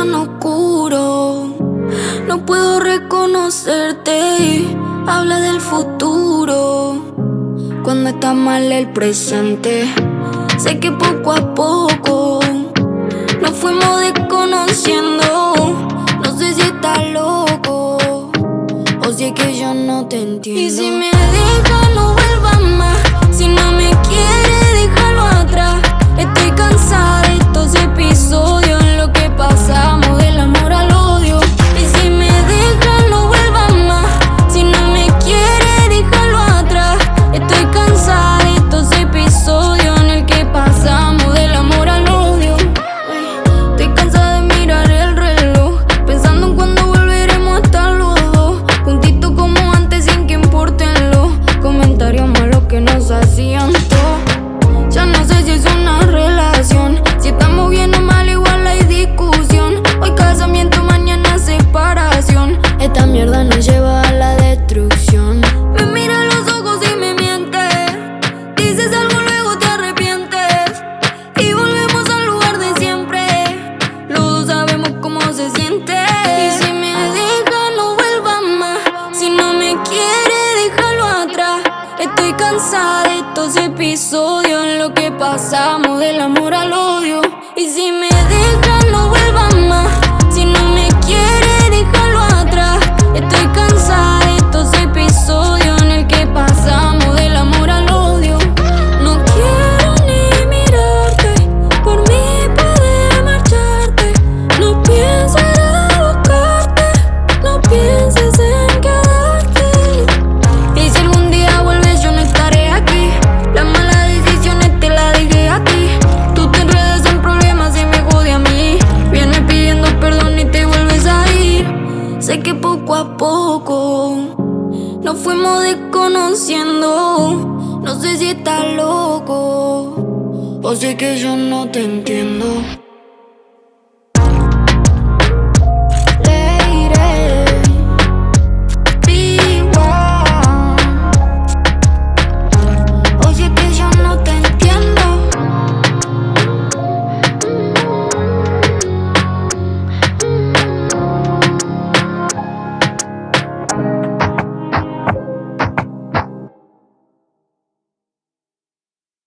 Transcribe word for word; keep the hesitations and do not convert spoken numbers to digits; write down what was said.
tan oscuro. No puedo reconocerte. Habla del futuro cuando está mal el presente. Sé que poco a poco nos fuimos desconociendo. No sé si estás loco o si es que yo no te entiendo. Y si me dejas, no vuelvas más. Si no me quieres, déjalo atrás. Estoy cansada de estos episodios en los que pasamos del amor al odio. Y si me dejas, no vuelvas más. Si no me quieres, déjalo atrás. Estoy cansada de estos episodios en el que pasamos del amor al odio. Estoy cansada de mirar el reloj, pensando en cuándo volveremos a estar los dos juntitos como antes, sin que importen los comentarios malos que nos hacían todos. Ya no sé si es una relación, si estamos bien o mal, igual hay discusión. Hoy casamiento, mañana separación. Esta mierda nos lleva a la destrucción. Me mira a los ojos y me mientes. Dices algo, luego te arrepientes y volvemos al lugar de siempre. Los dos sabemos cómo se siente. Y si me dejas, no vuelvas más. Si no me quieres, déjalo atrás. Estoy cansada de estos episodios en los que pasamos del amor al odio. Y si me dejas, no vuelvas más. Si no me quieres, déjalo atrás. Estoy cansada de estos episodios en el que pasamos del amor al odio. No quiero ni mirarte, por mí puedes marcharte. No pienso ir a buscarte, no pienses en quedarte. Y si algún día vuelves, yo no estaré aquí. Las malas decisiones te las dejé a ti. Tú te enredas en problemas y me jode a mí. Vienes pidiendo perdón y te vuelves a ir. Sé que poco a poco nos fuimos desconociendo. No sé si estás loco o si es que yo no te entiendo.